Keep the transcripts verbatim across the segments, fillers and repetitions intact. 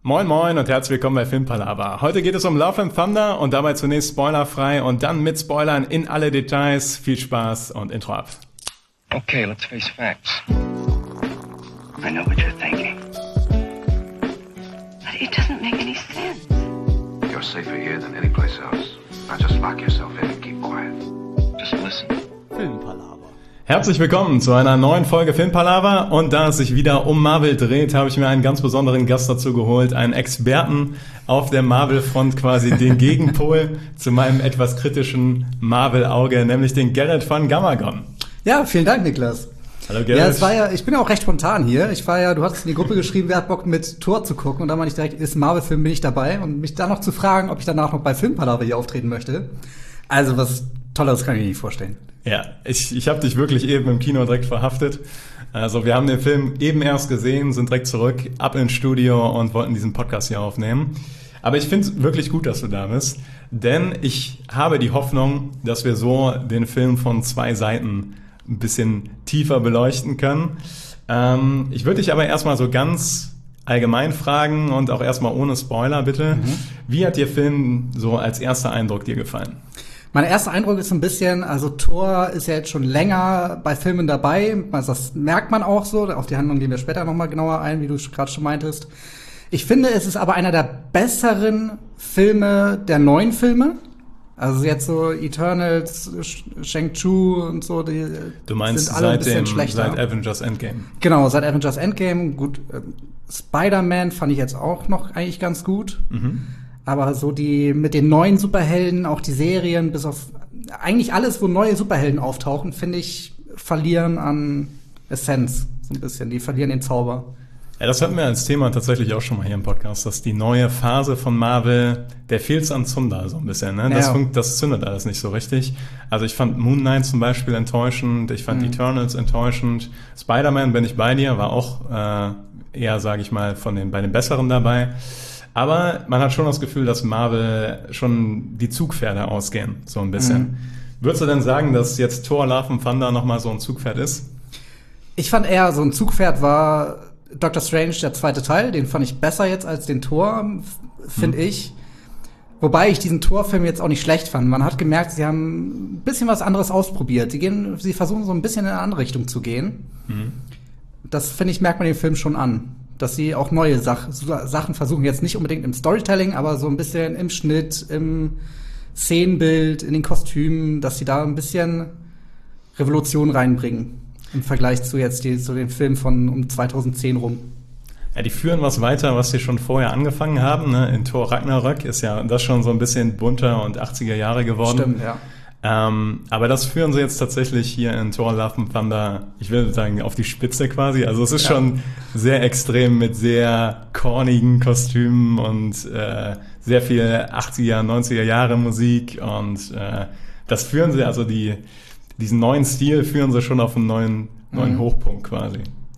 Moin Moin und herzlich willkommen bei Filmpalava. Heute geht es um Love and Thunder und dabei zunächst spoilerfrei und dann mit Spoilern in alle Details. Viel Spaß und Intro ab. Okay, let's face facts. I know what you're thinking. But it doesn't make any sense. You're safer here than any place else. Now just lock yourself in and keep quiet. Just listen. Filmpalava. Herzlich willkommen zu einer neuen Folge Filmpalava und da es sich wieder um Marvel dreht, habe ich mir einen ganz besonderen Gast dazu geholt, einen Experten auf der Marvel-Front, quasi den Gegenpol zu meinem etwas kritischen Marvel-Auge, nämlich den Gerrit von Gamagon. Ja, vielen Dank, Niklas. Hallo Gerrit. Ja, es war ja, ich bin ja auch recht spontan hier. Ich war ja, du hattest in die Gruppe geschrieben, wer hat Bock mit Thor zu gucken und dann meinte ich direkt, ist ein Marvel-Film, bin ich dabei und mich dann noch zu fragen, ob ich danach noch bei Filmpalava hier auftreten möchte. Also was Tolles kann ich mir nicht vorstellen. Ja, ich, ich habe dich wirklich eben im Kino direkt verhaftet. Also wir haben den Film eben erst gesehen, sind direkt zurück, ab ins Studio und wollten diesen Podcast hier aufnehmen. Aber ich finde es wirklich gut, dass du da bist, denn ich habe die Hoffnung, dass wir so den Film von zwei Seiten ein bisschen tiefer beleuchten können. Ähm, ich würde dich aber erstmal so ganz allgemein fragen und auch erstmal ohne Spoiler bitte. Mhm. Wie hat der Film so als erster Eindruck dir gefallen? Mein erster Eindruck ist so ein bisschen, also Thor ist ja jetzt schon länger bei Filmen dabei. Also das merkt man auch so. Auf die Handlung gehen wir später nochmal genauer ein, wie du gerade schon meintest. Ich finde, es ist aber einer der besseren Filme der neuen Filme. Also jetzt so Eternals, Shang-Chi und so, die du meinst sind alle seit ein bisschen dem, schlechter. Seit Avengers Endgame. Genau, seit Avengers Endgame. Gut, äh, Spider-Man fand ich jetzt auch noch eigentlich ganz gut. Mhm. Aber so die mit den neuen Superhelden, auch die Serien, bis auf eigentlich alles, wo neue Superhelden auftauchen, finde ich, verlieren an Essenz so ein bisschen. Die verlieren den Zauber. Ja, das hatten wir als Thema tatsächlich auch schon mal hier im Podcast, dass die neue Phase von Marvel, der fehlt's an Zunder so ein bisschen, ne? Das, ja. funkt, das zündet alles nicht so richtig. Also ich fand Moon Knight zum Beispiel enttäuschend, ich fand mhm. Eternals enttäuschend. Spider-Man, bin ich bei dir, war auch äh, eher, sage ich mal, von den bei den Besseren dabei. Aber man hat schon das Gefühl, dass Marvel schon die Zugpferde ausgehen, so ein bisschen. Mhm. Würdest du denn sagen, dass jetzt Thor Love and Thunder nochmal so ein Zugpferd ist? Ich fand eher, so ein Zugpferd war Doctor Strange, der zweite Teil. Den fand ich besser jetzt als den Thor, finde mhm. ich. Wobei ich diesen Thor-Film jetzt auch nicht schlecht fand. Man hat gemerkt, sie haben ein bisschen was anderes ausprobiert. Sie gehen, sie versuchen so ein bisschen in eine andere Richtung zu gehen. Mhm. Das, finde ich, merkt man den Film schon an. Dass sie auch neue Sach- Sachen versuchen, jetzt nicht unbedingt im Storytelling, aber so ein bisschen im Schnitt, im Szenenbild, in den Kostümen, dass sie da ein bisschen Revolution reinbringen im Vergleich zu jetzt die, zu den Filmen von um zweitausendzehn rum. Ja, die führen was weiter, was sie schon vorher angefangen haben. Ne? In Thor Ragnarök ist ja das schon so ein bisschen bunter und achtziger Jahre geworden. Stimmt, ja. Ähm, aber das führen sie jetzt tatsächlich hier in Thor Love and Thunder, ich will sagen, auf die Spitze quasi. Also es ist ja. schon sehr extrem mit sehr cornigen Kostümen und äh, sehr viel achtziger, neunziger Jahre Musik und äh, das führen sie, also die diesen neuen Stil führen sie schon auf einen neuen, neuen mhm. Hochpunkt quasi.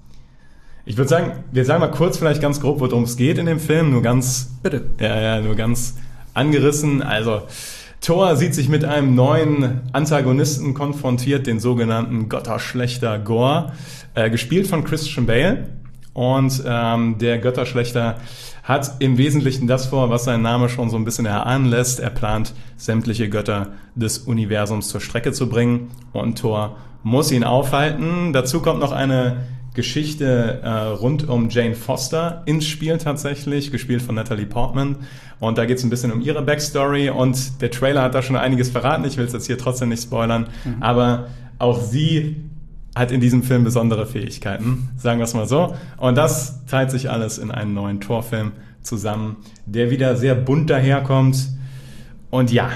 Ich würde sagen, wir sagen mal kurz vielleicht ganz grob, worum es geht in dem Film, nur ganz, bitte, ja, ja, nur ganz angerissen. Also Thor sieht sich mit einem neuen Antagonisten konfrontiert, den sogenannten Götterschlechter Gorr, äh, gespielt von Christian Bale. Und ähm, der Götterschlechter hat im Wesentlichen das vor, was sein Name schon so ein bisschen erahnen lässt. Er plant, sämtliche Götter des Universums zur Strecke zu bringen. Und Thor muss ihn aufhalten. Dazu kommt noch eine Geschichte äh, rund um Jane Foster ins Spiel tatsächlich, gespielt von Natalie Portman. Und da geht es ein bisschen um ihre Backstory und der Trailer hat da schon einiges verraten. Ich will es jetzt hier trotzdem nicht spoilern, mhm. aber auch sie hat in diesem Film besondere Fähigkeiten, sagen wir es mal so. Und das teilt sich alles in einen neuen Thor-Film zusammen, der wieder sehr bunt daherkommt. Und ja.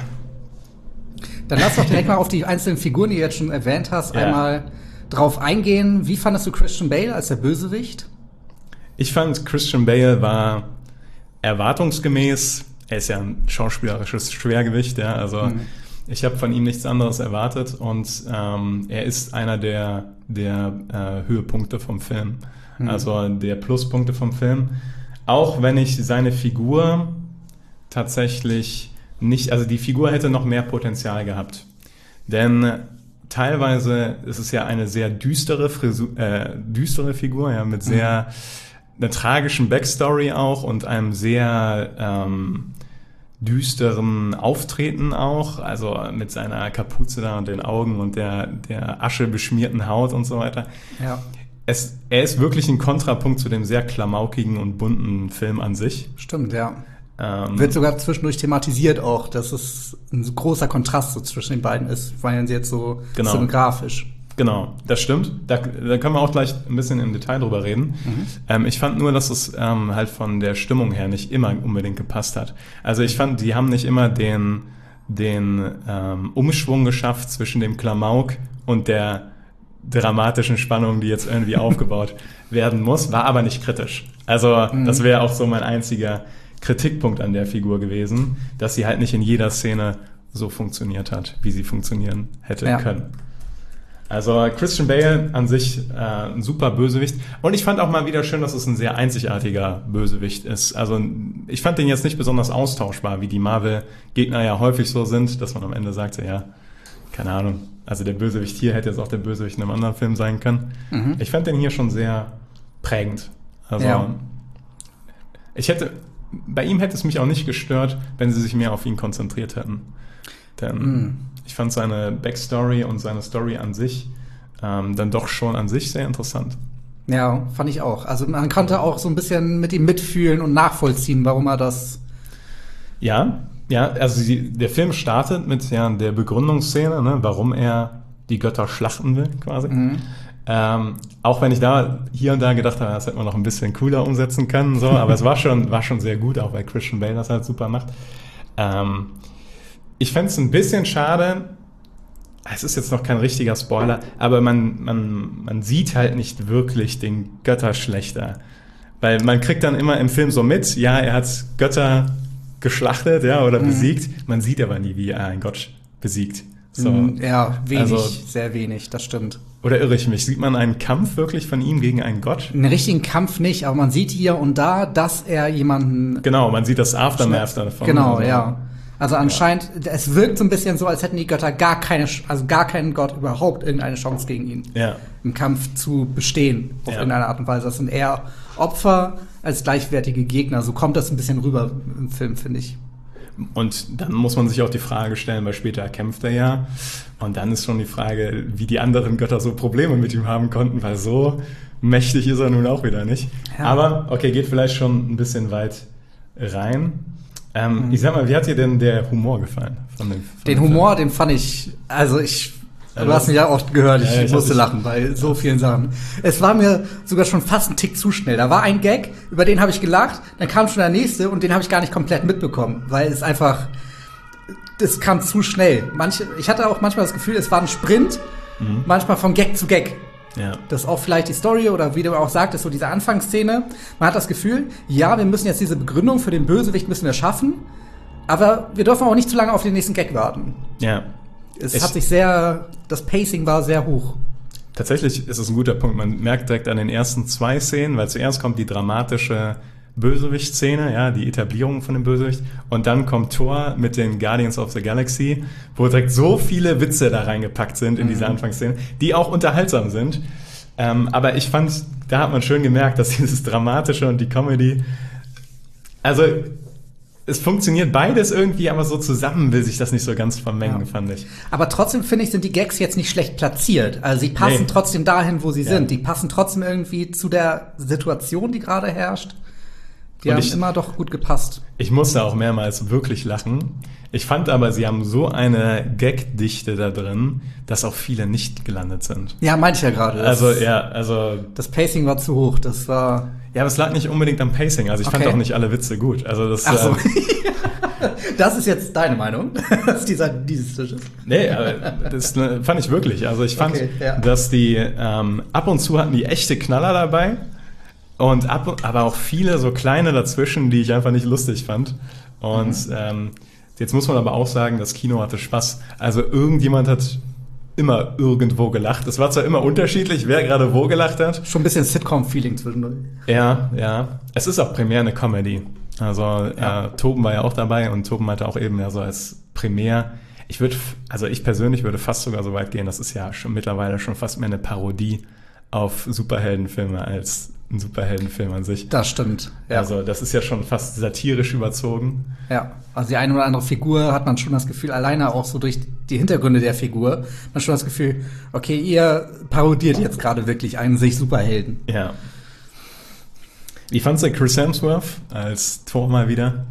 Dann lass doch direkt mal auf die einzelnen Figuren, die du jetzt schon erwähnt hast, ja. einmal drauf eingehen. Wie fandest du Christian Bale als der Bösewicht? Ich fand, Christian Bale war erwartungsgemäß, er ist ja ein schauspielerisches Schwergewicht, ja, also mhm. ich habe von ihm nichts anderes erwartet und ähm, er ist einer der, der äh, Höhepunkte vom Film, mhm. also der Pluspunkte vom Film, auch wenn ich seine Figur tatsächlich nicht, also die Figur hätte noch mehr Potenzial gehabt, denn teilweise ist es ja eine sehr düstere, Frisur, äh, düstere Figur, ja, mit sehr, einer tragischen Backstory auch und einem sehr ähm, düsteren Auftreten auch, also mit seiner Kapuze da und den Augen und der, der aschebeschmierten Haut und so weiter. Ja. Es, er ist wirklich ein Kontrapunkt zu dem sehr klamaukigen und bunten Film an sich. Stimmt, ja. Ähm, Wird sogar zwischendurch thematisiert auch, dass es ein großer Kontrast so zwischen den beiden ist, weil sie jetzt so Genau. cinematografisch. Genau, das stimmt. Da, da können wir auch gleich ein bisschen im Detail drüber reden. Mhm. Ähm, ich fand nur, dass es ähm, halt von der Stimmung her nicht immer unbedingt gepasst hat. Also ich fand, die haben nicht immer den, den ähm, Umschwung geschafft zwischen dem Klamauk und der dramatischen Spannung, die jetzt irgendwie aufgebaut werden muss, war aber nicht kritisch. Also mhm. das wäre auch so mein einziger Kritikpunkt an der Figur gewesen, dass sie halt nicht in jeder Szene so funktioniert hat, wie sie funktionieren hätte ja. können. Also Christian Bale an sich äh, ein super Bösewicht. Und ich fand auch mal wieder schön, dass es ein sehr einzigartiger Bösewicht ist. Also ich fand den jetzt nicht besonders austauschbar, wie die Marvel-Gegner ja häufig so sind, dass man am Ende sagt, ja, keine Ahnung, also der Bösewicht hier hätte jetzt auch der Bösewicht in einem anderen Film sein können. Mhm. Ich fand den hier schon sehr prägend. Also ja. ich hätte, bei ihm hätte es mich auch nicht gestört, wenn sie sich mehr auf ihn konzentriert hätten. Denn mhm. ich fand seine Backstory und seine Story an sich ähm, dann doch schon an sich sehr interessant. Ja, fand ich auch. Also man konnte auch so ein bisschen mit ihm mitfühlen und nachvollziehen, warum er das... Ja, ja, also die, der Film startet mit ja, der Begründungsszene, ne, warum er die Götter schlachten will, quasi. Mhm. Ähm, auch wenn ich da hier und da gedacht habe, das hätte man noch ein bisschen cooler umsetzen können, so, aber es war schon, war schon sehr gut, auch weil Christian Bale das halt super macht. Ähm, ich fände es ein bisschen schade, es ist jetzt noch kein richtiger Spoiler, aber man, man, man sieht halt nicht wirklich den Götterschlechter. Weil man kriegt dann immer im Film so mit, ja, er hat Götter geschlachtet, ja, oder mhm. besiegt. Man sieht aber nie, wie er einen Gott besiegt. So. Ja, wenig, also, sehr wenig, das stimmt. Oder irre ich mich? Sieht man einen Kampf wirklich von ihm gegen einen Gott? Einen richtigen Kampf nicht, aber man sieht hier und da, dass er jemanden... Genau, man sieht das Aftermath davon. Genau, also, ja. Also anscheinend, ja. es wirkt so ein bisschen so, als hätten die Götter gar keine, also gar keinen Gott überhaupt irgendeine Chance gegen ihn. Ja. Im Kampf zu bestehen, auf ja. irgendeine Art und Weise. Das sind eher Opfer als gleichwertige Gegner. So kommt das ein bisschen rüber im Film, finde ich. Und dann muss man sich auch die Frage stellen, weil später kämpft er ja. Und dann ist schon die Frage, wie die anderen Götter so Probleme mit ihm haben konnten, weil so mächtig ist er nun auch wieder nicht. Ja. Aber, okay, geht vielleicht schon ein bisschen weit rein. Ähm, mhm. Ich sag mal, wie hat dir denn der Humor gefallen? Von dem, von den Humor, Film? Den fand ich, also ich, ja, du hast mich ja oft gehört, ich, ja, ich musste lachen bei so vielen Sachen. Es war mir sogar schon fast ein Tick zu schnell. Da war ein Gag, über den habe ich gelacht, dann kam schon der nächste und den habe ich gar nicht komplett mitbekommen, weil es einfach, das kam zu schnell. Manche, ich hatte auch manchmal das Gefühl, es war ein Sprint, mhm. manchmal von Gag zu Gag. Ja. Das ist auch vielleicht die Story oder wie du auch sagtest, so diese Anfangsszene. Man hat das Gefühl, ja, wir müssen jetzt diese Begründung für den Bösewicht müssen wir schaffen, aber wir dürfen auch nicht zu lange auf den nächsten Gag warten. Ja. Es ich hat sich sehr, das Pacing war sehr hoch. Tatsächlich ist es ein guter Punkt. Man merkt direkt an den ersten zwei Szenen, weil zuerst kommt die dramatische Bösewicht-Szene, ja, die Etablierung von dem Bösewicht. Und dann kommt Thor mit den Guardians of the Galaxy, wo direkt so viele Witze da reingepackt sind in mhm. diese Anfangsszene, die auch unterhaltsam sind. Ähm, aber ich fand, da hat man schön gemerkt, dass dieses Dramatische und die Comedy, also es funktioniert beides irgendwie, aber so zusammen will sich das nicht so ganz vermengen, ja. fand ich. Aber trotzdem, finde ich, sind die Gags jetzt nicht schlecht platziert. Also sie passen nee. trotzdem dahin, wo sie ja. sind. Die passen trotzdem irgendwie zu der Situation, die gerade herrscht. Die und haben ich, immer doch gut gepasst. Ich musste auch mehrmals wirklich lachen. Ich fand aber, sie haben so eine Gagdichte da drin, dass auch viele nicht gelandet sind. Ja, meinte ich ja gerade. Also, ja, also... Das Pacing war zu hoch, das war... Ja, aber es lag nicht unbedingt am Pacing. Also ich okay. fand auch nicht alle Witze gut. Also das, Ach so. äh, das ist jetzt deine Meinung, dass dieser, dieses Tisch ist. Nee, aber das fand ich wirklich. Also ich fand, okay, ja. dass die ähm, ab und zu hatten die echte Knaller dabei und ab, aber auch viele so kleine dazwischen, die ich einfach nicht lustig fand. Und mhm. ähm, jetzt muss man aber auch sagen, das Kino hatte Spaß. Also irgendjemand hat immer irgendwo gelacht. Es war zwar immer unterschiedlich, wer gerade wo gelacht hat. Schon ein bisschen Sitcom-Feeling zwischendurch. Ja, ja. Es ist auch primär eine Comedy. Also ja. äh, Toben war ja auch dabei und Toben meinte auch eben ja so als Primär. Ich würde, also ich persönlich würde fast sogar so weit gehen, das ist ja schon mittlerweile schon fast mehr eine Parodie auf Superheldenfilme als ein Superheldenfilm an sich. Das stimmt. Ja. Also das ist ja schon fast satirisch überzogen. Ja, also die eine oder andere Figur hat man schon das Gefühl, alleine auch so durch die Hintergründe der Figur, man hat schon das Gefühl, okay, ihr parodiert jetzt gerade wirklich einen sich Superhelden. Ja. Wie fandst du Chris Hemsworth als Thor mal wieder?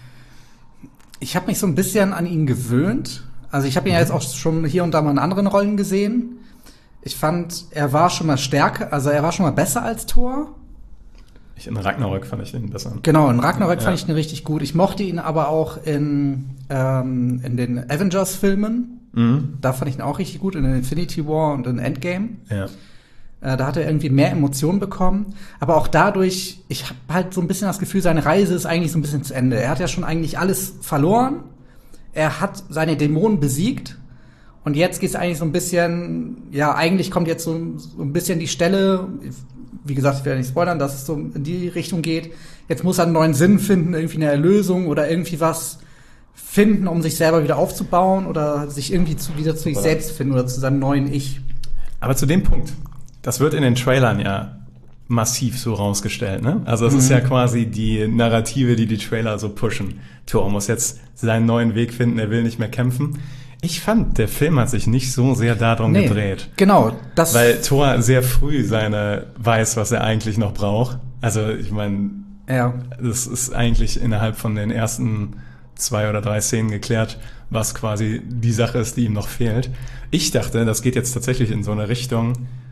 Ich habe mich so ein bisschen an ihn gewöhnt. Also ich habe ihn ja jetzt auch schon hier und da mal in anderen Rollen gesehen. Ich fand, er war schon mal stärker, also er war schon mal besser als Thor. Ich, in Ragnarök fand ich den besser. Genau, in Ragnarök ja. fand ich ihn richtig gut. Ich mochte ihn aber auch in, ähm, in den Avengers-Filmen. Mhm. Da fand ich ihn auch richtig gut, in Infinity War und in Endgame. Ja. Äh, da hat er irgendwie mehr Emotionen bekommen. Aber auch dadurch, ich habe halt so ein bisschen das Gefühl, seine Reise ist eigentlich so ein bisschen zu Ende. Er hat ja schon eigentlich alles verloren. Er hat seine Dämonen besiegt. Und jetzt geht es eigentlich so ein bisschen, ja, eigentlich kommt jetzt so, so ein bisschen die Stelle, wie gesagt, ich werde nicht spoilern, dass es so in die Richtung geht. Jetzt muss er einen neuen Sinn finden, irgendwie eine Erlösung oder irgendwie was finden, um sich selber wieder aufzubauen oder sich irgendwie zu, wieder zu sich selbst finden oder zu seinem neuen Ich. Aber zu dem Punkt, das wird in den Trailern ja massiv so rausgestellt, ne? Also es mhm. ist ja quasi die Narrative, die die Trailer so pushen. Thor muss jetzt seinen neuen Weg finden, er will nicht mehr kämpfen. Ich fand, der Film hat sich nicht so sehr darum nee, gedreht. Genau. Das weil Thor sehr früh seine weiß, was er eigentlich noch braucht. Also ich meine, ja. das ist eigentlich innerhalb von den ersten zwei oder drei Szenen geklärt, was quasi die Sache ist, die ihm noch fehlt. Ich dachte, das geht jetzt tatsächlich in so eine Richtung,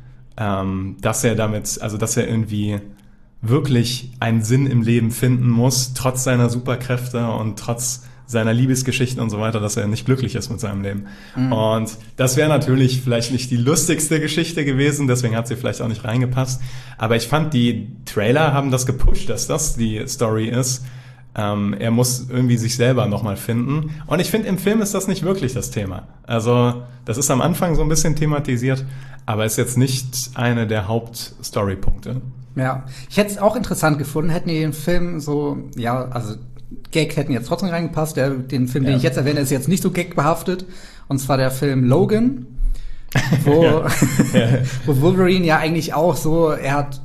ähm, dass er damit, also dass er irgendwie wirklich einen Sinn im Leben finden muss, trotz seiner Superkräfte und trotz seiner Liebesgeschichten und so weiter, dass er nicht glücklich ist mit seinem Leben. Mhm. Und das wäre natürlich vielleicht nicht die lustigste Geschichte gewesen, deswegen hat sie vielleicht auch nicht reingepasst. Aber ich fand, die Trailer haben das gepusht, dass das die Story ist. Ähm, er muss irgendwie sich selber nochmal finden. Und ich finde, im Film ist das nicht wirklich das Thema. Also, das ist am Anfang so ein bisschen thematisiert, aber ist jetzt nicht eine der Hauptstorypunkte. Ja, ich hätte es auch interessant gefunden, hätten die den Film so, ja, also Gag hätten jetzt trotzdem reingepasst. Der, den Film, ja. den ich jetzt erwähne, ist jetzt nicht so gagbehaftet. Und zwar der Film Logan, wo, ja. Ja. wo Wolverine ja eigentlich auch so, er hat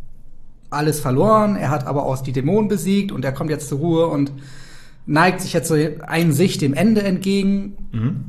alles verloren, er hat aber auch die Dämonen besiegt und er kommt jetzt zur Ruhe und neigt sich jetzt so ein sich dem Ende entgegen. Mhm.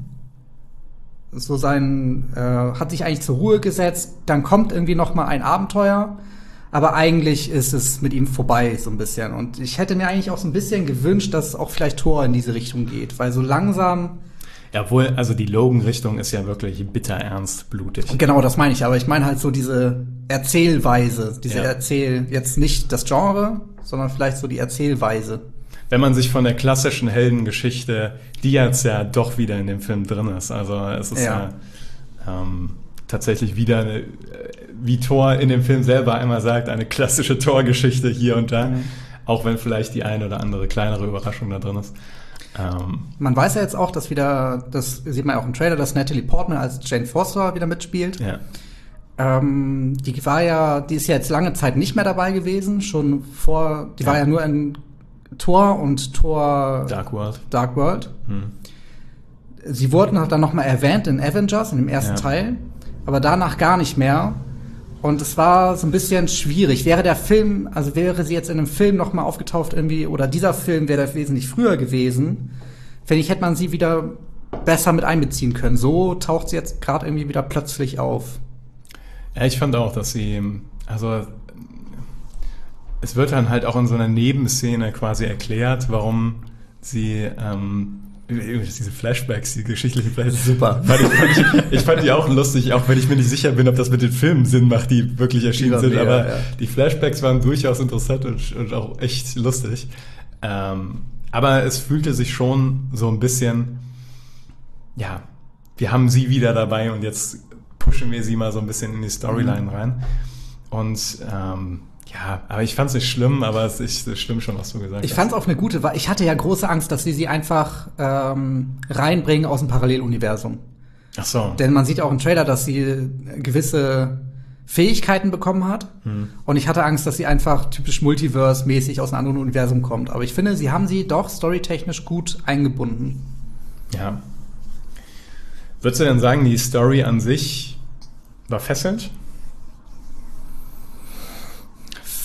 So sein, äh, hat sich eigentlich zur Ruhe gesetzt. Dann kommt irgendwie noch mal ein Abenteuer. Aber eigentlich ist es mit ihm vorbei, so ein bisschen. Und ich hätte mir eigentlich auch so ein bisschen gewünscht, dass auch vielleicht Thor in diese Richtung geht. Weil so langsam... Ja, obwohl, also die Logan-Richtung ist ja wirklich bitter ernst, blutig. Genau, das meine ich. Aber ich meine halt so diese Erzählweise. Diese ja. Erzähl... Jetzt nicht das Genre, sondern vielleicht so die Erzählweise. Wenn man sich von der klassischen Heldengeschichte, die jetzt ja doch wieder in dem Film drin ist. Also es ist ja... ja ähm, tatsächlich wieder eine, wie Thor in dem Film selber einmal sagt, eine klassische Thor-Geschichte hier und da, mhm. auch wenn vielleicht die eine oder andere kleinere Überraschung da drin ist. Ähm Man weiß ja jetzt auch, dass wieder, das sieht man ja auch im Trailer, dass Natalie Portman als Jane Foster wieder mitspielt. Ja. Ähm, die war ja, die ist ja jetzt lange Zeit nicht mehr dabei gewesen, schon vor, die ja. war ja nur in Thor und Thor Dark World. Dark World. Hm. Sie wurden dann noch mal erwähnt in Avengers, in dem ersten ja. Teil. Aber danach gar nicht mehr. Und es war so ein bisschen schwierig. Wäre der Film, also wäre sie jetzt in einem Film noch mal aufgetaucht irgendwie, oder dieser Film wäre da wesentlich früher gewesen, finde ich, hätte man sie wieder besser mit einbeziehen können. So taucht sie jetzt gerade irgendwie wieder plötzlich auf. Ja, ich fand auch, dass sie, also es wird dann halt auch in so einer Nebenszene quasi erklärt, warum sie ähm, diese Flashbacks, die geschichtlichen Flashbacks. Super. Fand ich, fand ich, ich fand die auch lustig, auch wenn ich mir nicht sicher bin, ob das mit den Filmen Sinn macht, die wirklich erschienen sind. Mega, aber ja. die Flashbacks waren durchaus interessant und, und auch echt lustig. Ähm, aber es fühlte sich schon so ein bisschen, ja, wir haben sie wieder dabei und jetzt pushen wir sie mal so ein bisschen in die Storyline mhm. rein. Und ähm, ja, aber ich fand's nicht schlimm, aber es, ich, es stimmt schon, was du gesagt ich hast. Ich fand's auch eine gute, weil ich hatte ja große Angst, dass sie sie einfach ähm, reinbringen aus dem Paralleluniversum. Ach so. Denn man sieht auch im Trailer, dass sie gewisse Fähigkeiten bekommen hat. Hm. Und ich hatte Angst, dass sie einfach typisch Multiverse-mäßig aus einem anderen Universum kommt. Aber ich finde, sie haben sie doch storytechnisch gut eingebunden. Ja. Würdest du denn sagen, die Story an sich war fesselnd?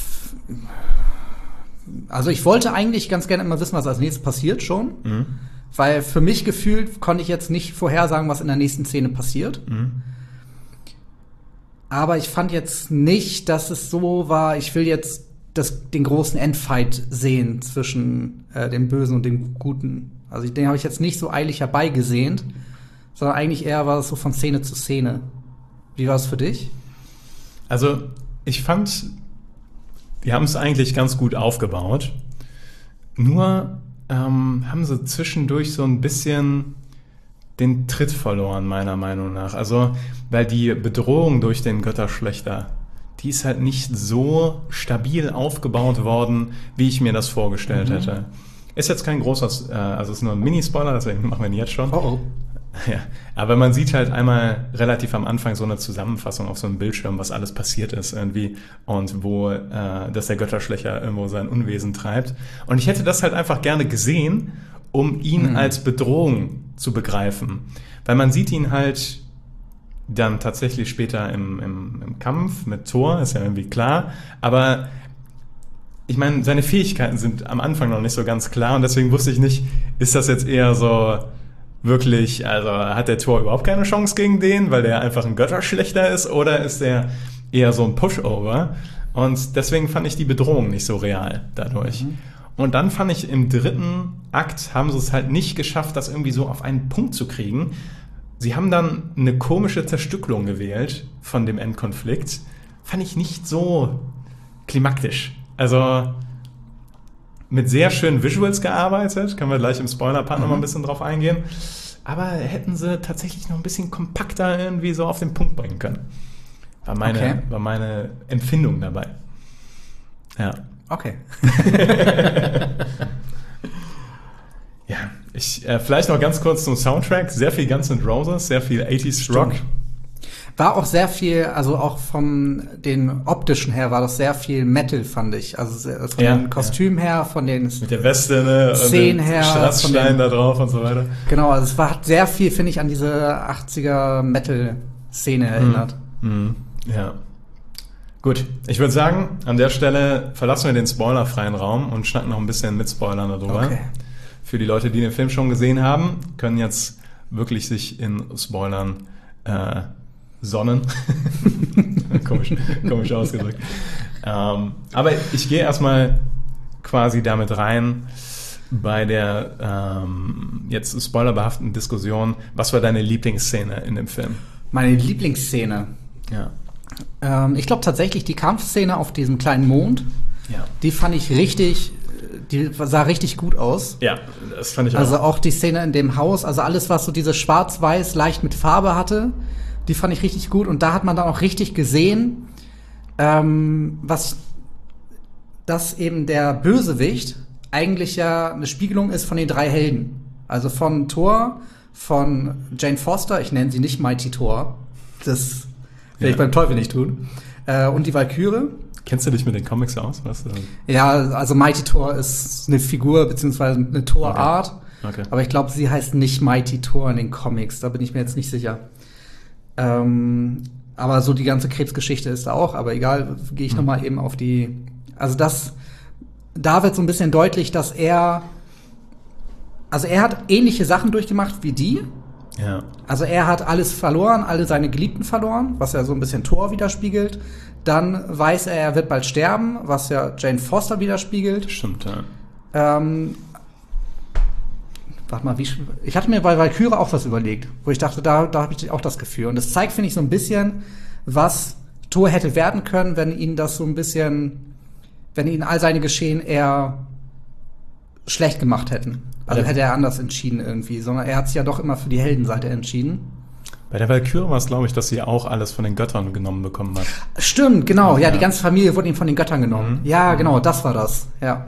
Also ich wollte eigentlich ganz gerne immer wissen, was als nächstes passiert schon. Mhm. Weil für mich gefühlt konnte ich jetzt nicht vorhersagen, was in der nächsten Szene passiert. Mhm. Aber ich fand jetzt nicht, dass es so war, ich will jetzt das, den großen Endfight sehen zwischen äh, dem Bösen und dem Guten. Also den habe ich jetzt nicht so eilig herbeigesehnt, sondern eigentlich eher war es so von Szene zu Szene. Wie war es für dich? Also ich fand, die haben es eigentlich ganz gut aufgebaut. Nur ähm, haben sie zwischendurch so ein bisschen den Tritt verloren, meiner Meinung nach. Also, weil die Bedrohung durch den Götterschlechter, die ist halt nicht so stabil aufgebaut worden, wie ich mir das vorgestellt mhm. hätte. Ist jetzt kein großer, äh, also ist nur ein Mini-Spoiler, deswegen machen wir ihn jetzt schon. Oh oh. Ja, aber man sieht halt einmal relativ am Anfang so eine Zusammenfassung auf so einem Bildschirm, was alles passiert ist irgendwie und wo, äh, dass der Götterschlechter irgendwo sein Unwesen treibt. Und ich hätte das halt einfach gerne gesehen, um ihn mhm. als Bedrohung zu begreifen. Weil man sieht ihn halt dann tatsächlich später im, im, im Kampf mit Thor, ist ja irgendwie klar, aber ich meine, seine Fähigkeiten sind am Anfang noch nicht so ganz klar und deswegen wusste ich nicht, ist das jetzt eher so wirklich, also hat der Thor überhaupt keine Chance gegen den, weil der einfach ein Götterschlechter ist, oder ist der eher so ein Pushover? Und deswegen fand ich die Bedrohung nicht so real dadurch. Mhm. Und dann fand ich, im dritten Akt haben sie es halt nicht geschafft, das irgendwie so auf einen Punkt zu kriegen. Sie haben dann eine komische Zerstückelung gewählt von dem Endkonflikt. Fand ich nicht so klimaktisch. Also mit sehr schönen Visuals gearbeitet, können wir gleich im Spoiler-Part mhm. noch mal ein bisschen drauf eingehen. Aber hätten sie tatsächlich noch ein bisschen kompakter irgendwie so auf den Punkt bringen können. War meine, okay. war meine Empfindung dabei. Ja. Okay. Ja, ich, äh, vielleicht noch ganz kurz zum Soundtrack. Sehr viel Guns N' Roses, sehr viel achtziger Rock. War auch sehr viel, also auch vom den optischen her war das sehr viel Metal, fand ich. Also von ja, den Kostümen ja. her, von den mit der Weste, ne, Szenen her, Strassstein da drauf und so weiter. Genau, also es war hat sehr viel, finde ich, an diese achtziger Metal-Szene erinnert. Mhm. Ja. Gut, ich würde sagen, an der Stelle verlassen wir den spoilerfreien Raum und schnacken noch ein bisschen mit Spoilern darüber. Okay. Für die Leute, die den Film schon gesehen haben, können jetzt wirklich sich in Spoilern äh, sonnen. komisch, komisch ausgedrückt. ähm, aber ich gehe erstmal quasi damit rein bei der ähm, jetzt spoilerbehafteten Diskussion. Was war deine Lieblingsszene in dem Film? Meine Lieblingsszene? Ja. Ähm, ich glaube tatsächlich die Kampfszene auf diesem kleinen Mond. Ja. Die fand ich richtig, die sah richtig gut aus. Ja, das fand ich auch. Also auch die Szene in dem Haus, also alles, was so diese schwarz-weiß leicht mit Farbe hatte, die fand ich richtig gut. Und da hat man dann auch richtig gesehen, ähm, was, dass eben der Bösewicht eigentlich ja eine Spiegelung ist von den drei Helden. Also von Thor, von Jane Foster, ich nenne sie nicht Mighty Thor, das will ja. ich beim Teufel nicht tun, äh, und die Valkyrie. Kennst du dich mit den Comics aus? Was, äh? Ja, also Mighty Thor ist eine Figur, beziehungsweise eine Thor-Art. Okay. Okay. Aber ich glaube, sie heißt nicht Mighty Thor in den Comics, da bin ich mir jetzt nicht sicher. Ähm, aber so die ganze Krebsgeschichte ist da auch, aber egal, gehe ich hm. noch mal eben auf die, also das, da wird so ein bisschen deutlich, dass er, also er hat ähnliche Sachen durchgemacht wie die. Ja. Also er hat alles verloren, alle seine Geliebten verloren, was ja so ein bisschen Thor widerspiegelt. Dann weiß er, er wird bald sterben, was ja Jane Foster widerspiegelt. Stimmt, ja. Ähm, warte mal, wie, ich hatte mir bei Valkyrie auch was überlegt, wo ich dachte, da, da habe ich auch das Gefühl. Und das zeigt, finde ich, so ein bisschen, was Thor hätte werden können, wenn ihn das so ein bisschen, wenn ihn all seine Geschehen eher schlecht gemacht hätten. Also hätte er anders entschieden irgendwie, sondern er hat sich ja doch immer für die Heldenseite entschieden. Bei der Valkyrie war es, glaube ich, dass sie auch alles von den Göttern genommen bekommen hat. Stimmt, genau. Ja, ja, die ganze Familie wurde ihm von den Göttern genommen. Mhm. Ja, genau, das war das. Ja.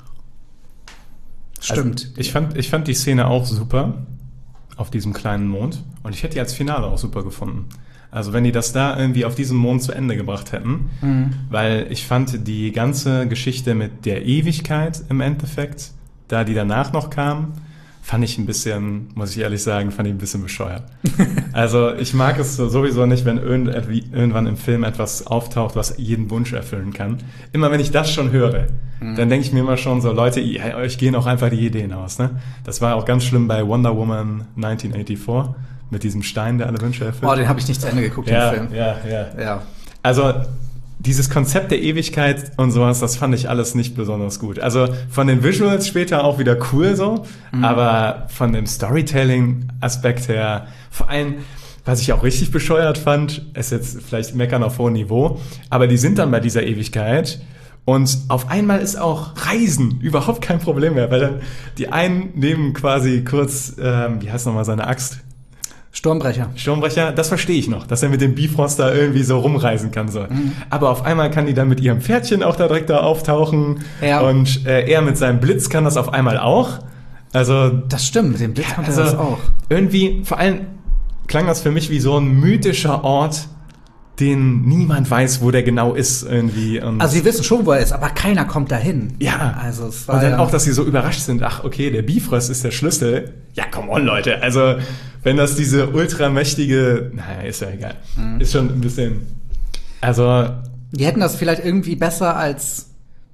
Stimmt. Also, ich fand, ich fand die Szene auch super auf diesem kleinen Mond und ich hätte die als Finale auch super gefunden. Also wenn die das da irgendwie auf diesem Mond zu Ende gebracht hätten, mhm. weil ich fand die ganze Geschichte mit der Ewigkeit im Endeffekt, da die danach noch kam, fand ich ein bisschen, muss ich ehrlich sagen, fand ich ein bisschen bescheuert. Also ich mag es sowieso nicht, wenn irgendwann im Film etwas auftaucht, was jeden Wunsch erfüllen kann. Immer wenn ich das schon höre, mhm. dann denke ich mir immer schon so, Leute, ihr, euch gehen auch einfach die Ideen aus. Ne? Das war auch ganz schlimm bei Wonder Woman neunzehnhundertvierundachtzig mit diesem Stein, der alle Wünsche erfüllt. Oh, den habe ich nicht zu Ende geguckt, ja, den Film. Ja, ja, ja. Also dieses Konzept der Ewigkeit und sowas, das fand ich alles nicht besonders gut. Also von den Visuals später auch wieder cool so, mhm. aber von dem Storytelling-Aspekt her, vor allem, was ich auch richtig bescheuert fand, ist jetzt vielleicht meckern auf hohem Niveau, aber die sind dann bei dieser Ewigkeit und auf einmal ist auch Reisen überhaupt kein Problem mehr, weil dann die einen nehmen quasi kurz, ähm, wie heißt nochmal seine Axt? Sturmbrecher. Sturmbrecher, das verstehe ich noch, dass er mit dem Bifrost da irgendwie so rumreisen kann. So. Mhm. Aber auf einmal kann die dann mit ihrem Pferdchen auch da direkt da auftauchen. Ja. Und äh, er mit seinem Blitz kann das auf einmal auch. Also das stimmt, mit dem Blitz ja, kann also er das auch. Irgendwie, vor allem klang das für mich wie so ein mythischer Ort, den niemand weiß, wo der genau ist irgendwie. Und also sie wissen schon, wo er ist, aber keiner kommt dahin. Ja, also es war und dann ja auch, dass sie so überrascht sind, ach okay, der Bifrost ist der Schlüssel. Ja, come on, Leute, also wenn das diese ultramächtige, naja, ist ja egal, mhm. ist schon ein bisschen, also die hätten das vielleicht irgendwie besser als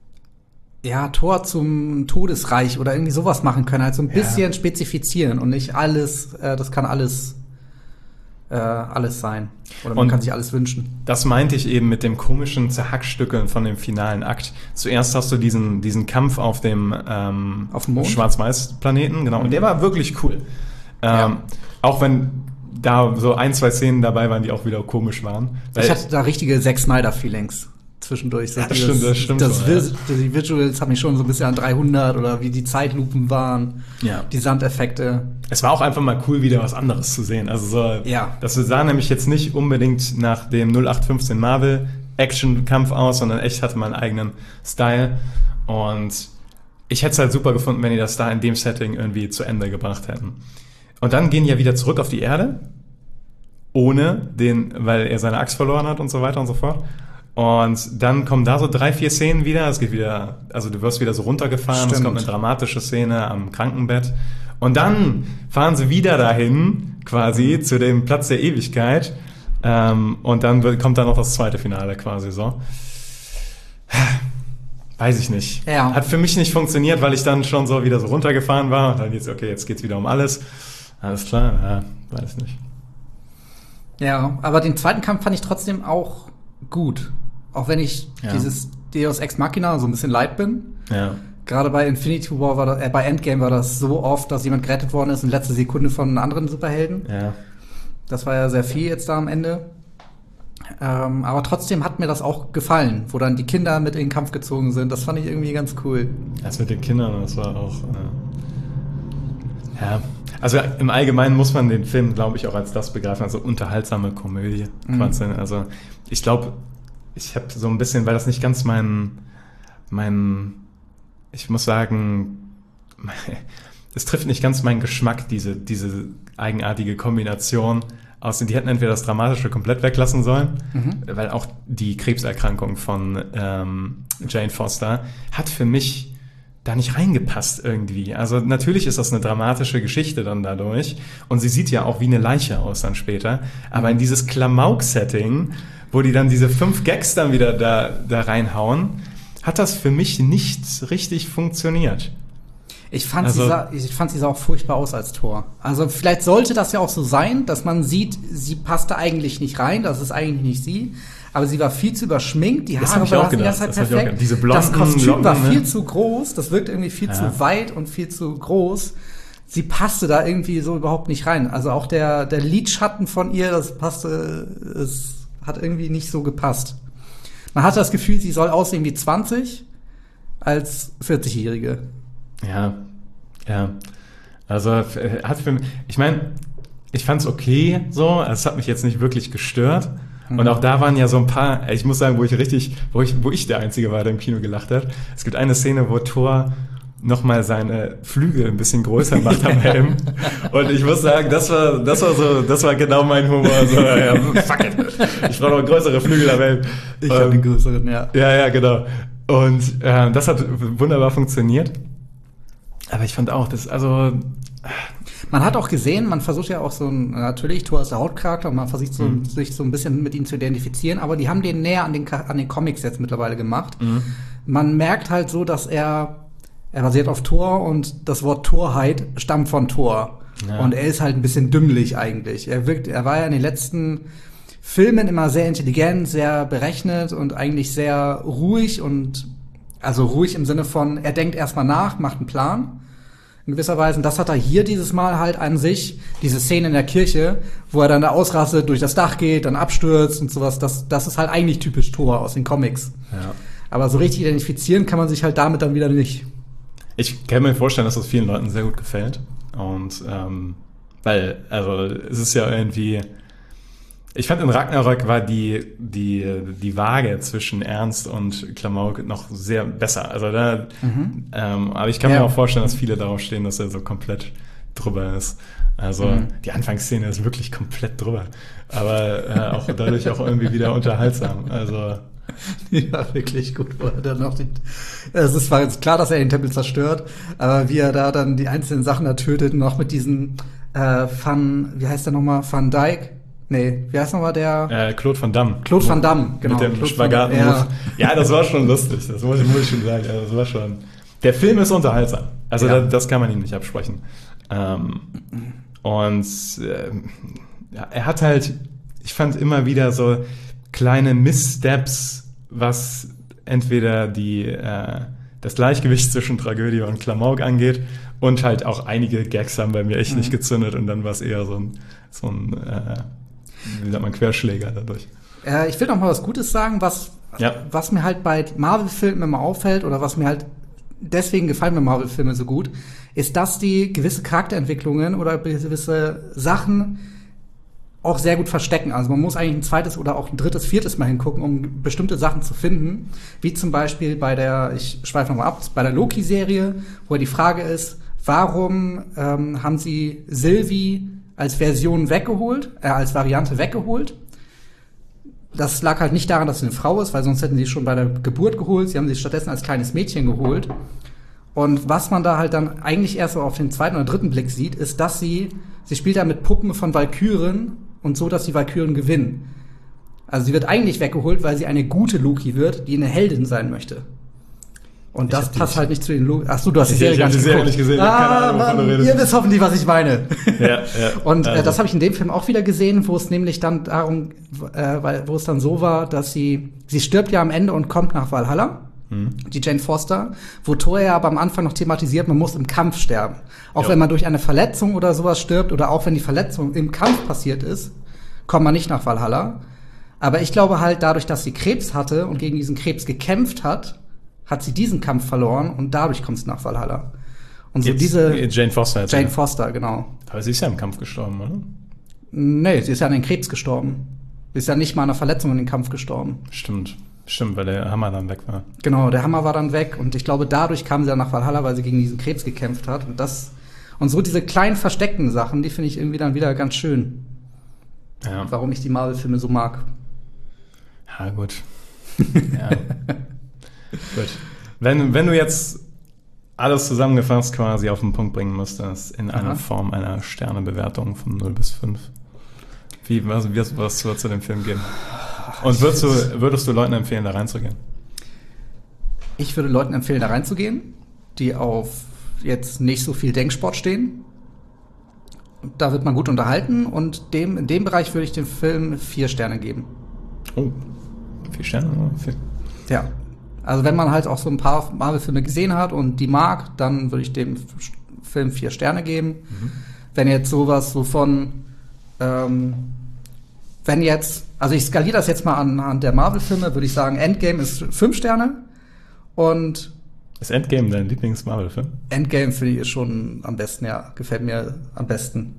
ja, Tor zum Todesreich oder irgendwie sowas machen können, halt so ein bisschen ja. spezifizieren und nicht alles, äh, das kann alles Äh, alles sein. Oder man und kann sich alles wünschen. Das meinte ich eben mit dem komischen Zerhackstückeln von dem finalen Akt. Zuerst hast du diesen, diesen Kampf auf dem, ähm, auf dem Mond? Schwarz-Weiß-Planeten, genau. Und der war wirklich cool. Ähm, ja. Auch wenn da so ein, zwei Szenen dabei waren, die auch wieder komisch waren. Ich hatte da richtige Zack Snyder-Feelings zwischendurch. Ja, das dieses, stimmt, das stimmt. Das so, Vis- ja. Die Visuals haben mich schon so ein bisschen an dreihundert oder wie die Zeitlupen waren. Ja. Die Sandeffekte. Es war auch einfach mal cool, wieder was anderes zu sehen. Also so, ja. das sah nämlich jetzt nicht unbedingt nach dem null acht fünfzehn Marvel Action-Kampf aus, sondern echt hatte man einen eigenen Style. Und ich hätte es halt super gefunden, wenn die das da in dem Setting irgendwie zu Ende gebracht hätten. Und dann gehen die ja wieder zurück auf die Erde, ohne den, weil er seine Axt verloren hat und so weiter und so fort. Und dann kommen da so drei, vier Szenen wieder. Es geht wieder, also du wirst wieder so runtergefahren. Stimmt. Es kommt eine dramatische Szene am Krankenbett. Und dann fahren sie wieder dahin, quasi, zu dem Platz der Ewigkeit. Ähm, und dann wird, kommt dann noch das zweite Finale quasi so. Weiß ich nicht. Ja. Hat für mich nicht funktioniert, weil ich dann schon so wieder so runtergefahren war. Und dann jetzt, okay, jetzt geht's wieder um alles. Alles klar, ja, weiß nicht. Ja, aber den zweiten Kampf fand ich trotzdem auch gut. Auch wenn ich ja. dieses Deus Ex Machina so ein bisschen leid bin. Ja. Gerade bei Infinity War war das, äh, bei Endgame war das so oft, dass jemand gerettet worden ist in letzter Sekunde von einem anderen Superhelden. Ja. Das war ja sehr viel jetzt da am Ende. Ähm, aber trotzdem hat mir das auch gefallen, wo dann die Kinder mit in den Kampf gezogen sind. Das fand ich irgendwie ganz cool. Das mit den Kindern, das war auch äh, ja. Also im Allgemeinen muss man den Film, glaube ich, auch als das begreifen, also unterhaltsame Komödie. Mhm. Also ich glaube, ich habe so ein bisschen, weil das nicht ganz mein, mein, ich muss sagen, es trifft nicht ganz meinen Geschmack, diese, diese eigenartige Kombination aus, die hätten entweder das Dramatische komplett weglassen sollen, mhm. weil auch die Krebserkrankung von ähm, Jane Foster hat für mich da nicht reingepasst irgendwie. Also natürlich ist das eine dramatische Geschichte dann dadurch und sie sieht ja auch wie eine Leiche aus dann später, aber in dieses Klamauk-Setting, wo die dann diese fünf Gags dann wieder da, da reinhauen, hat das für mich nicht richtig funktioniert. Ich fand, also, sie sah, ich fand, sie sah auch furchtbar aus als Tor. Also vielleicht sollte das ja auch so sein, dass man sieht, sie passte eigentlich nicht rein, das ist eigentlich nicht sie. Aber sie war viel zu überschminkt, die Haare waren die ganze Zeit perfekt. Diese blonden das Kostüm Locken, war viel ne? zu groß, das wirkte irgendwie viel ja. zu weit und viel zu groß. Sie passte da irgendwie so überhaupt nicht rein. Also auch der, der Lidschatten von ihr, das passte, es hat irgendwie nicht so gepasst. Man hatte das Gefühl, sie soll aussehen wie zwanzig als vierzigjährige. Ja, ja. Also hat für mich, ich meine, ich fand's okay so, es hat mich jetzt nicht wirklich gestört. Und auch da waren ja so ein paar, ich muss sagen, wo ich richtig, wo ich, wo ich der Einzige war, der im Kino gelacht hat. Es gibt eine Szene, wo Thor nochmal seine Flügel ein bisschen größer macht am Helm. Und ich muss sagen, das war, das war so, das war genau mein Humor. So, ja, fuck it. Ich brauche noch größere Flügel am Helm. Ich habe den größeren, ja. Ja, ja, genau. Und äh, das hat wunderbar funktioniert. Aber ich fand auch, das, also man hat auch gesehen, man versucht ja auch so ein, natürlich, Thor ist der Hauptcharakter und man versucht so, mhm. sich so ein bisschen mit ihm zu identifizieren, aber die haben den näher an den, an den Comics jetzt mittlerweile gemacht. Mhm. man merkt halt so, dass er, er basiert auf Thor und das Wort Torheit stammt von Thor. Ja. Und er ist halt ein bisschen dümmlich eigentlich. Er wirkt, er war ja in den letzten Filmen immer sehr intelligent, sehr berechnet und eigentlich sehr ruhig und, also ruhig im Sinne von, er denkt erstmal nach, macht einen Plan. In gewisser Weise. Und das hat er hier dieses Mal halt an sich, diese Szene in der Kirche, wo er dann da ausrastet, durch das Dach geht, dann abstürzt und sowas. Das, das ist halt eigentlich typisch Thor aus den Comics. Ja. Aber so richtig identifizieren kann man sich halt damit dann wieder nicht. Ich kann mir vorstellen, dass das vielen Leuten sehr gut gefällt. Und ähm, weil, also es ist ja irgendwie, ich fand in Ragnarök war die die die Waage zwischen Ernst und Klamauk noch sehr besser. Also da, mhm. ähm, aber ich kann ja. mir auch vorstellen, dass viele darauf stehen, dass er so komplett drüber ist. Also mhm. die Anfangsszene ist wirklich komplett drüber, aber äh, auch dadurch auch irgendwie wieder unterhaltsam. Also ja, wirklich gut. Wo er dann noch die, es ist zwar jetzt klar, dass er den Tempel zerstört, aber wie er da dann die einzelnen Sachen da tötet, noch mit diesen äh, Van, wie heißt der nochmal, Van Dijk? Nee, wie heißt nochmal der? Äh, Claude Van Damme. Claude Van Damme, genau. Mit dem Claude Spagaten. Ja. ja, das war schon lustig, das muss ich, muss ich schon sagen. Also das war schon. Der Film ist unterhaltsam. Also ja. das, das kann man ihm nicht absprechen. Ähm, und äh, ja, er hat halt, ich fand immer wieder so kleine Misssteps, was entweder die äh, das Gleichgewicht zwischen Tragödie und Klamauk angeht, und halt auch einige Gags haben bei mir echt mhm. nicht gezündet, und dann war es eher so ein, so ein äh, wie sagt man, Querschläger dadurch. Äh, ich will noch mal was Gutes sagen, was, ja. was mir halt bei Marvel-Filmen immer auffällt, oder was mir halt deswegen gefallen mir Marvel-Filme so gut, ist, dass die gewisse Charakterentwicklungen oder gewisse Sachen auch sehr gut verstecken. Also man muss eigentlich ein zweites oder auch ein drittes, viertes Mal hingucken, um bestimmte Sachen zu finden. Wie zum Beispiel bei der, ich schweife nochmal ab, bei der Loki-Serie, wo die Frage ist, warum ähm, haben sie Sylvie als Version weggeholt, äh, als Variante weggeholt? Das lag halt nicht daran, dass sie eine Frau ist, weil sonst hätten sie schon bei der Geburt geholt. Sie haben sie stattdessen als kleines Mädchen geholt. Und was man da halt dann eigentlich erst so auf den zweiten oder dritten Blick sieht, ist, dass sie, sie spielt da mit Puppen von Valkyren und so, dass die Valkyren gewinnen. Also sie wird eigentlich weggeholt, weil sie eine gute Loki wird, die eine Heldin sein möchte. Und das passt halt nicht zu den Loki. Ach so, du hast die Serie gar nicht geguckt. nicht gesehen. Ah, Mann, du redest. Ihr wisst hoffentlich, was ich meine. Ja, ja. Und äh, also. das habe ich in dem Film auch wieder gesehen, wo es nämlich dann darum, äh, weil, wo es dann so war, dass sie, sie stirbt ja am Ende und kommt nach Valhalla. Hm. Die Jane Foster, wo Thor ja aber am Anfang noch thematisiert, man muss im Kampf sterben. Auch jo. wenn man durch eine Verletzung oder sowas stirbt, oder auch wenn die Verletzung im Kampf passiert ist, kommt man nicht nach Valhalla. Aber ich glaube halt, dadurch, dass sie Krebs hatte und gegen diesen Krebs gekämpft hat, hat sie diesen Kampf verloren, und dadurch kommt sie nach Valhalla. Und so Jetzt, diese Jane Foster. Jane ja. Foster, genau. Aber sie ist ja im Kampf gestorben, oder? Nee, sie ist ja an den Krebs gestorben. Sie ist ja nicht mal an einer Verletzung in den Kampf gestorben. Stimmt. Stimmt, weil der Hammer dann weg war. Genau, der Hammer war dann weg, und ich glaube, dadurch kam sie dann nach Valhalla, weil sie gegen diesen Krebs gekämpft hat. Und das, und so diese kleinen versteckten Sachen, die finde ich irgendwie dann wieder ganz schön. Ja. Warum ich die Marvel-Filme so mag. Ja, gut. ja. Gut. Wenn, wenn du jetzt alles zusammengefasst quasi auf den Punkt bringen müsstest, in einer Aha. Form einer Sternebewertung von null bis fünf, wie, was, was, was würdest du dem Film geben? Und würdest du, würdest du Leuten empfehlen, da reinzugehen? Ich würde Leuten empfehlen, da reinzugehen, die auf jetzt nicht so viel Denksport stehen. Da wird man gut unterhalten, und dem, in dem Bereich würde ich dem Film vier Sterne geben. Oh, vier Sterne? Vier. Ja. Also wenn man halt auch so ein paar Marvel-Filme gesehen hat und die mag, dann würde ich dem Film vier Sterne geben. Mhm. Wenn jetzt sowas so von, ähm, wenn jetzt, also ich skaliere das jetzt mal anhand der Marvel-Filme, würde ich sagen, Endgame ist fünf Sterne. Und ist Endgame dein Lieblings-Marvel-Film? Endgame finde ich ist schon am besten, ja. Gefällt mir am besten.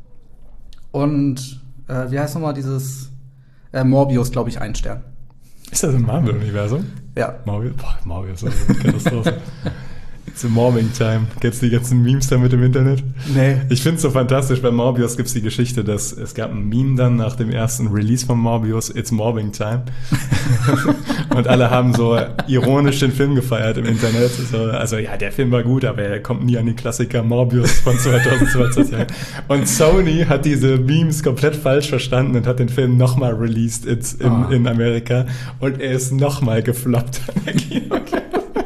Und äh, wie heißt nochmal dieses äh, Morbius, glaube ich, ein Stern. Ist das im Marvel-Universum? Ja. Morbius, boah, Morbius ist eine Katastrophe. It's a Mobbing Time. Kennst du die ganzen Memes da mit im Internet? Nee. Ich finde es so fantastisch, bei Morbius gibt es die Geschichte, dass es gab ein Meme dann nach dem ersten Release von Morbius, It's Mobbing Time. Und alle haben so ironisch den Film gefeiert im Internet. So, also ja, der Film war gut, aber er kommt nie an den Klassiker Morbius von zwanzig zwanzig. Und Sony hat diese Memes komplett falsch verstanden und hat den Film nochmal released in, in, oh. in Amerika. Und er ist nochmal gefloppt an der Kinokarte.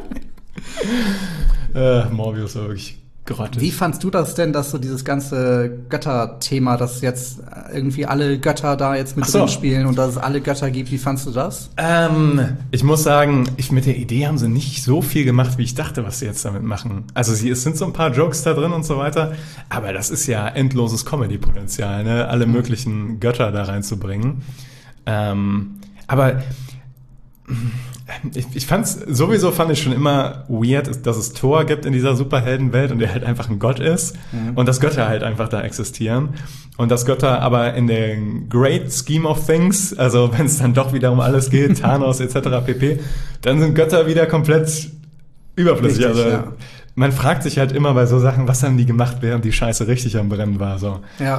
Äh, Morbius war wirklich grottig. Wie fandst du das denn, dass so dieses ganze Götter-Thema, dass jetzt irgendwie alle Götter da jetzt mit Ach so. drin spielen und dass es alle Götter gibt, wie fandst du das? Ähm, ich muss sagen, ich, mit der Idee haben sie nicht so viel gemacht, wie ich dachte, was sie jetzt damit machen. Also sie, es sind so ein paar Jokes da drin und so weiter, aber das ist ja endloses Comedy-Potenzial, ne? Alle möglichen Götter da reinzubringen. Ähm, aber Ich, ich fand's, sowieso fand ich schon immer weird, dass es Thor gibt in dieser Superheldenwelt und der halt einfach ein Gott ist mhm. und dass Götter halt einfach da existieren und dass Götter aber in der Great Scheme of Things, also wenn es dann doch wieder um alles geht, Thanos et cetera pp., dann sind Götter wieder komplett überflüssig. Richtig, also ja. man fragt sich halt immer bei so Sachen, was haben die gemacht, während die Scheiße richtig am Brennen war. So. Ja.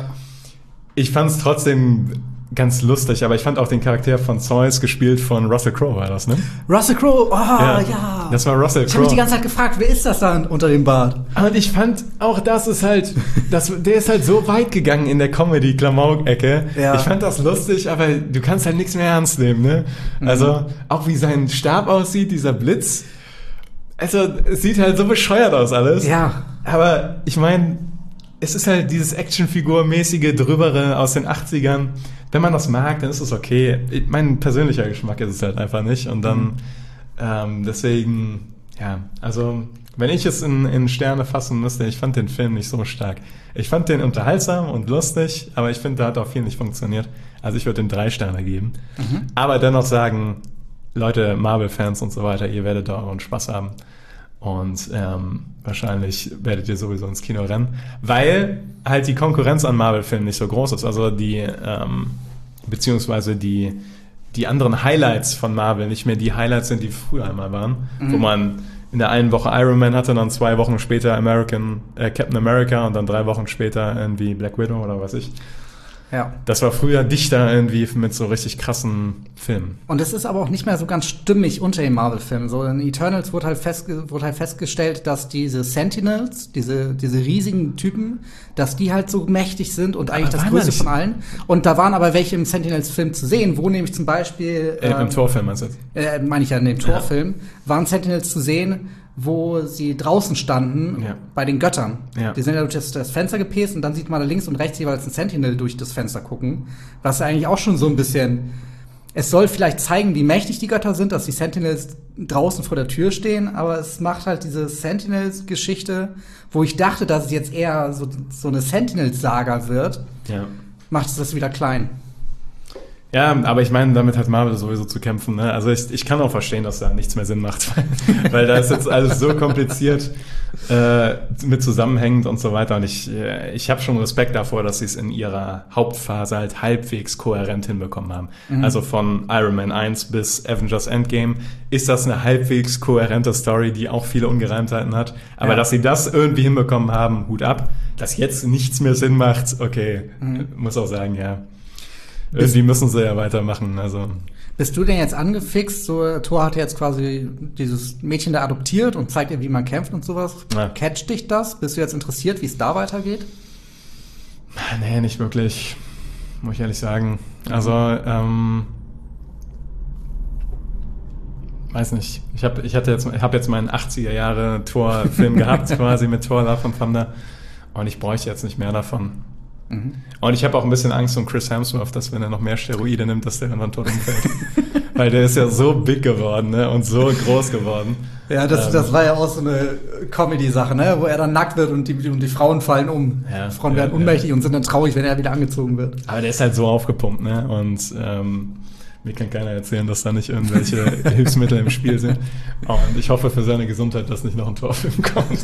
Ich fand's trotzdem ganz lustig, aber ich fand auch den Charakter von Zeus, gespielt von Russell Crowe, war das, ne? Russell Crowe, oh ja. ja. Das war Russell Crowe. Ich habe mich die ganze Zeit gefragt, wer ist das da unter dem Bart? Und ich fand, auch das ist halt, das, der ist halt so weit gegangen in der Comedy-Klamauk-Ecke. Ja. Ich fand das lustig, aber du kannst halt nichts mehr ernst nehmen, ne? Mhm. Also, auch wie sein Stab aussieht, dieser Blitz. Also, es sieht halt so bescheuert aus alles. Ja. Aber ich meine, es ist halt dieses Actionfigur-mäßige Drübere aus den achtzigern. Wenn man das mag, dann ist es okay. Mein persönlicher Geschmack ist es halt einfach nicht. Und dann, mhm. ähm, deswegen, ja, also, wenn ich es in, in Sterne fassen müsste, ich fand den Film nicht so stark. Ich fand den unterhaltsam und lustig, aber ich finde, da hat auch viel nicht funktioniert. Also ich würde dem drei Sterne geben. Mhm. Aber dennoch sagen, Leute, Marvel-Fans und so weiter, ihr werdet da euren Spaß haben. Und ähm, wahrscheinlich werdet ihr sowieso ins Kino rennen, weil halt die Konkurrenz an Marvel-Filmen nicht so groß ist. Also die, ähm, beziehungsweise die, die anderen Highlights von Marvel nicht mehr die Highlights sind, die früher einmal waren, mhm. wo man in der einen Woche Iron Man hatte, dann zwei Wochen später American, äh, Captain America und dann drei Wochen später irgendwie Black Widow oder was ich. Ja. Das war früher dichter irgendwie mit so richtig krassen Filmen. Und es ist aber auch nicht mehr so ganz stimmig unter den Marvel-Filmen. So in Eternals wurde halt, festge- wurde halt festgestellt, dass diese Sentinels, diese, diese riesigen Typen, dass die halt so mächtig sind und eigentlich aber das Größte von allen. Und da waren aber welche im Sentinels-Film zu sehen, wo nämlich zum Beispiel Äh, ähm, Im Torfilm meinst du jetzt? Äh, meine ich ja, in dem Torfilm, ja. waren Sentinels zu sehen, wo sie draußen standen, ja. bei den Göttern. Ja. Die sind ja durch das, das Fenster gepäst und dann sieht man da links und rechts jeweils ein Sentinel durch das Fenster gucken. Was eigentlich auch schon so ein bisschen, es soll vielleicht zeigen, wie mächtig die Götter sind, dass die Sentinels draußen vor der Tür stehen, aber es macht halt diese Sentinels-Geschichte, wo ich dachte, dass es jetzt eher so, so eine Sentinels-Saga wird, ja. macht es das wieder klein. Ja, aber ich meine, damit hat Marvel sowieso zu kämpfen. Ne? Also ich, ich kann auch verstehen, dass da nichts mehr Sinn macht, weil, weil da ist jetzt alles so kompliziert äh, mit zusammenhängend und so weiter. Und ich, äh, ich habe schon Respekt davor, dass sie es in ihrer Hauptphase halt halbwegs kohärent hinbekommen haben. Mhm. Also von Iron Man eins bis Avengers Endgame ist das eine halbwegs kohärente Story, die auch viele Ungereimtheiten hat. Aber ja. dass sie das irgendwie hinbekommen haben, Hut ab. Dass jetzt nichts mehr Sinn macht, okay, mhm. muss auch sagen, ja. Irgendwie müssen sie ja weitermachen. Also. Bist du denn jetzt angefixt? So, Thor hat jetzt quasi dieses Mädchen da adoptiert und zeigt ihr, wie man kämpft und sowas. Ja. Catcht dich das? Bist du jetzt interessiert, wie es da weitergeht? Nee, nicht wirklich. Muss ich ehrlich sagen. Also, ähm, weiß nicht. Ich habe ich hatte jetzt, ich hab jetzt meinen achtziger Jahre Thor-Film gehabt, quasi mit Thor Love and Thunder. Und ich bräuchte jetzt nicht mehr davon. Mhm. Und ich habe auch ein bisschen Angst um Chris Hemsworth, dass wenn er noch mehr Steroide nimmt, dass der dann tot umfällt. Weil der ist ja so big geworden, ne? Und so groß geworden. Ja, das, ähm, das war ja auch so eine Comedy-Sache, ne? Wo er dann nackt wird und die, und die Frauen fallen um. Ja, Frauen ja, werden ohnmächtig ja. und sind dann traurig, wenn er wieder angezogen wird. Aber der ist halt so aufgepumpt, ne? Und ähm, mir kann keiner erzählen, dass da nicht irgendwelche Hilfsmittel im Spiel sind. Und ich hoffe für seine Gesundheit, dass nicht noch ein Torfilm kommt.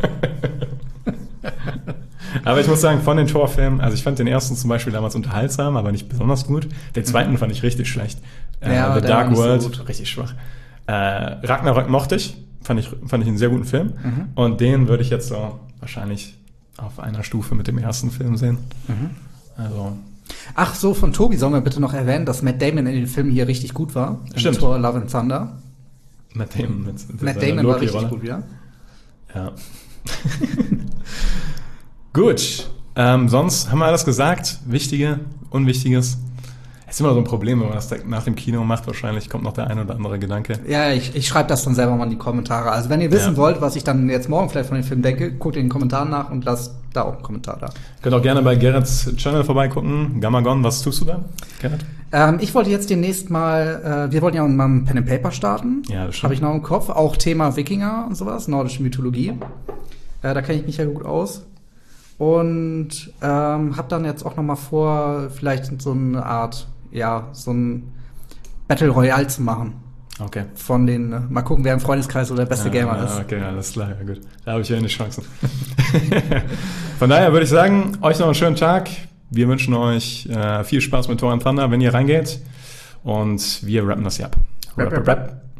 Aber ich muss sagen, von den Torfilmen, also ich fand den ersten zum Beispiel damals unterhaltsam, aber nicht besonders gut. Den zweiten mhm. fand ich richtig schlecht. Äh, ja, The Dark World, so richtig schwach. Äh, Ragnarök mochte ich, fand ich, fand ich einen sehr guten Film. Mhm. Und den würde ich jetzt so wahrscheinlich auf einer Stufe mit dem ersten Film sehen. Mhm. Also. Ach so, von Tobi sollen wir bitte noch erwähnen, dass Matt Damon in den Filmen hier richtig gut war. Stimmt. Thor Love and Thunder. Matt Damon mit, mit Matt seiner Damon war richtig Loki-Rolle. gut, ja. Ja. Gut. Ähm, sonst haben wir alles gesagt. Wichtige, Unwichtiges. Ist immer so ein Problem, wenn man das nach dem Kino macht. Wahrscheinlich kommt noch der ein oder andere Gedanke. Ja, ich, ich schreibe das dann selber mal in die Kommentare. Also wenn ihr wissen Ja. wollt, was ich dann jetzt morgen vielleicht von dem Film denke, guckt in den Kommentaren nach und lasst da auch einen Kommentar da. Könnt auch gerne bei Gerrits Channel vorbeigucken. Gamagon, was tust du da, Gerrit? Ähm, ich wollte jetzt demnächst mal, äh, wir wollten ja mal ein Pen and Paper starten. Ja, das stimmt. Habe ich noch im Kopf. Auch Thema Wikinger und sowas, nordische Mythologie. Äh, da kenne ich mich ja gut aus. Und ähm, habe dann jetzt auch noch mal vor, vielleicht so eine Art, ja, so ein Battle Royale zu machen. Okay. Von den, äh, mal gucken, wer im Freundeskreis oder der beste ja, Gamer ja, ist. Okay, alles klar, ja gut. Da habe ich ja eine Chance. Von daher würde ich sagen, euch noch einen schönen Tag. Wir wünschen euch äh, viel Spaß mit Thor and Thunder, wenn ihr reingeht. Und wir rappen das hier ab. Rap, rap, rap.